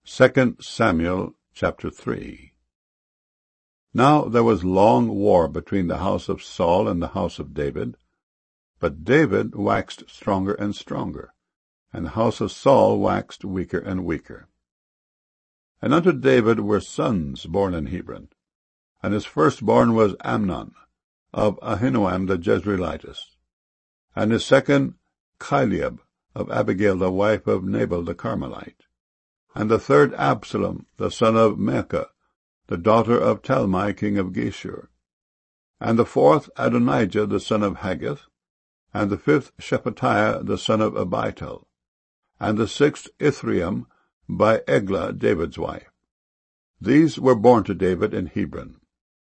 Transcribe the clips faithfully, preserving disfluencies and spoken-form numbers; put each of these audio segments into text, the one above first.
Second Samuel chapter three. Now there was long war between the house of Saul and the house of David, but David waxed stronger and stronger, and the house of Saul waxed weaker and weaker. And unto David were sons born in Hebron, and his firstborn was Amnon, of Ahinoam the Jezreelitess, and his second Chileab, of Abigail the wife of Nabal the Carmelite, and the third Absalom, the son of Maacah, the daughter of Talmai king of Geshur, and the fourth Adonijah the son of Haggith, and the fifth Shephatiah the son of Abital, and the sixth Ithream by Eglah David's wife. These were born to David in Hebron.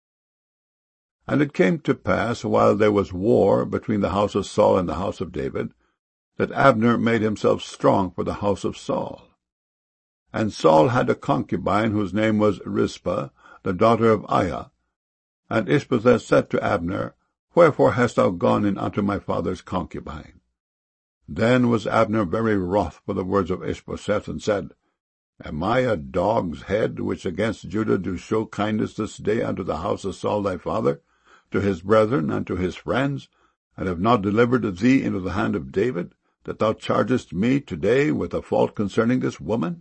And it came to pass, while there was war between the house of Saul and the house of David, that Abner made himself strong for the house of Saul. And Saul had a concubine whose name was Rizpah, the daughter of Aiah. And Ishbosheth said to Abner, Wherefore hast thou gone in unto my father's concubine? Then was Abner very wroth for the words of Ishbosheth, and said, Am I a dog's head, which against Judah do show kindness this day unto the house of Saul thy father, to his brethren, and to his friends, and have not delivered thee into the hand of David, that thou chargest me today with a fault concerning this woman?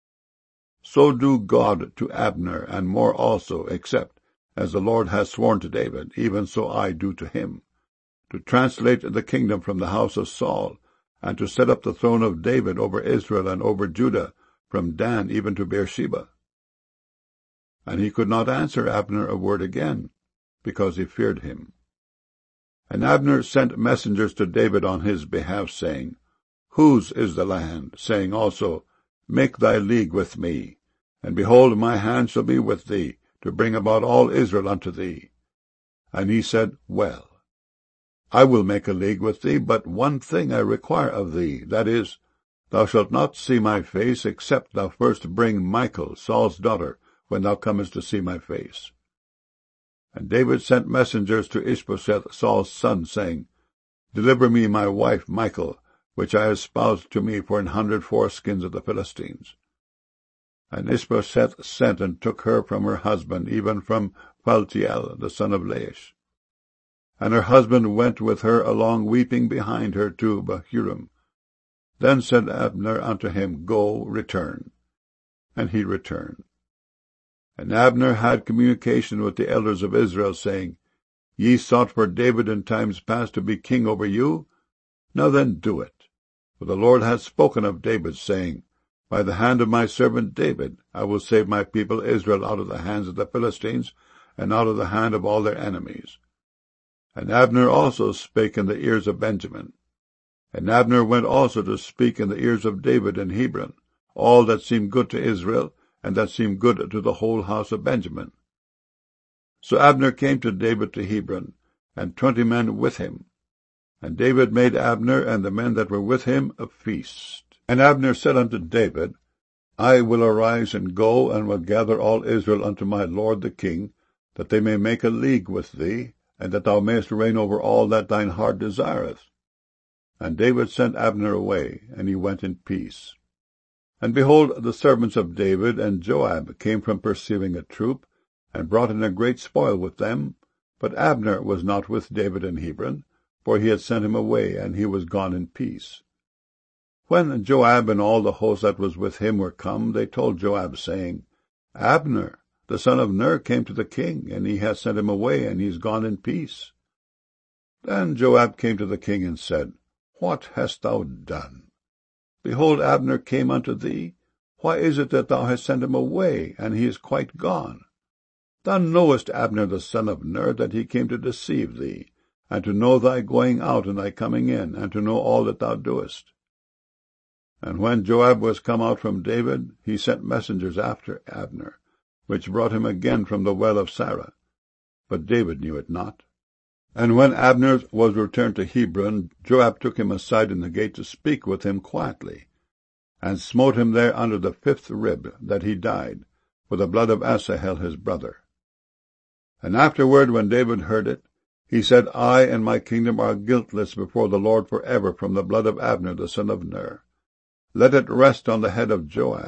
So do God to Abner, and more also, except, as the Lord has sworn to David, even so I do to him, to translate the kingdom from the house of Saul, and to set up the throne of David over Israel and over Judah, from Dan even to Beersheba. And he could not answer Abner a word again, because he feared him. And Abner sent messengers to David on his behalf, saying, Whose is the land? Saying also, Make thy league with me, and behold, my hand shall be with thee, to bring about all Israel unto thee. And he said, Well, I will make a league with thee, but one thing I require of thee, that is, thou shalt not see my face, except thou first bring Michal, Saul's daughter, when thou comest to see my face. And David sent messengers to Ishbosheth, Saul's son, saying, Deliver me my wife Michal, which I espoused to me for an hundred foreskins of the Philistines. And Ishbosheth sent and took her from her husband, even from Phaltiel, the son of Laish. And her husband went with her along weeping behind her to Bahurim. Then said Abner unto him, Go, return. And he returned. And Abner had communication with the elders of Israel, saying, Ye sought for David in times past to be king over you? Now then do it. For the Lord hath spoken of David, saying, By the hand of my servant David I will save my people Israel out of the hands of the Philistines, and out of the hand of all their enemies. And Abner also spake in the ears of Benjamin. And Abner went also to speak in the ears of David in Hebron, all that seemed good to Israel, and that seemed good to the whole house of Benjamin. So Abner came to David to Hebron, and twenty men with him. And David made Abner and the men that were with him a feast. And Abner said unto David, I will arise and go, and will gather all Israel unto my lord the king, that they may make a league with thee, and that thou mayest reign over all that thine heart desireth. And David sent Abner away, and he went in peace. And behold, the servants of David and Joab came from pursuing a troop, and brought in a great spoil with them. But Abner was not with David in Hebron, for he had sent him away, and he was gone in peace. When Joab and all the host that was with him were come, they told Joab, saying, Abner, the son of Ner, came to the king, and he hath sent him away, and he is gone in peace. Then Joab came to the king, and said, What hast thou done? Behold, Abner came unto thee. Why is it that thou hast sent him away, and he is quite gone? Thou knowest Abner the son of Ner, that he came to deceive thee, and to know thy going out and thy coming in, and to know all that thou doest. And when Joab was come out from David, he sent messengers after Abner, which brought him again from the well of Sarah. But David knew it not. And when Abner was returned to Hebron, Joab took him aside in the gate to speak with him quietly, and smote him there under the fifth rib, that he died, for the blood of Asahel his brother. And afterward, when David heard it, he said, I and my kingdom are guiltless before the Lord for ever from the blood of Abner the son of Ner. Let it rest on the head of Joab,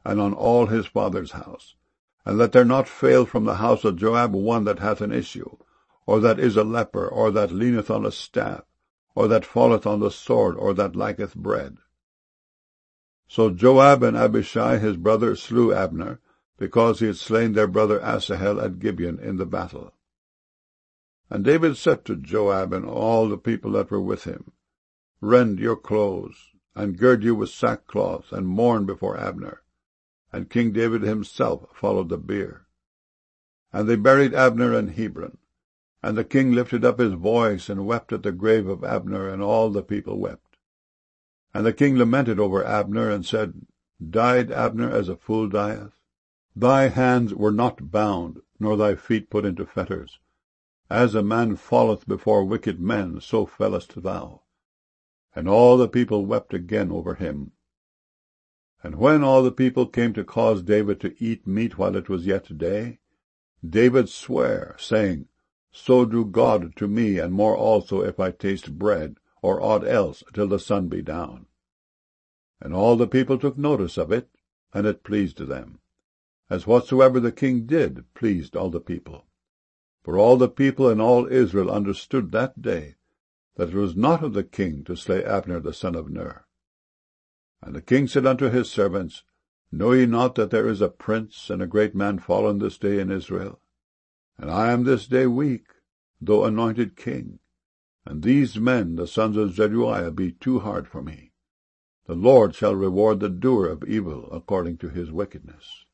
and on all his father's house. And let there not fail from the house of Joab one that hath an issue, or that is a leper, or that leaneth on a staff, or that falleth on the sword, or that lacketh bread. So Joab and Abishai his brother slew Abner, because he had slain their brother Asahel at Gibeon in the battle. And David said to Joab and all the people that were with him, Rend your clothes, and gird you with sackcloth, and mourn before Abner. And King David himself followed the bier. And they buried Abner in Hebron. And the king lifted up his voice, and wept at the grave of Abner, and all the people wept. And the king lamented over Abner, and said, Died Abner as a fool dieth? Thy hands were not bound, nor thy feet put into fetters. As a man falleth before wicked men, so fellest thou. And all the people wept again over him. And when all the people came to cause David to eat meat while it was yet day, David sware, saying, So do God to me, and more also, if I taste bread, or aught else, till the sun be down. And all the people took notice of it, and it pleased them, as whatsoever the king did pleased all the people. For all the people and all Israel understood that day that it was not of the king to slay Abner the son of Ner. And the king said unto his servants, Know ye not that there is a prince and a great man fallen this day in Israel? And I am this day weak, though anointed king. And these men, the sons of Zeruiah, be too hard for me. The Lord shall reward the doer of evil according to his wickedness.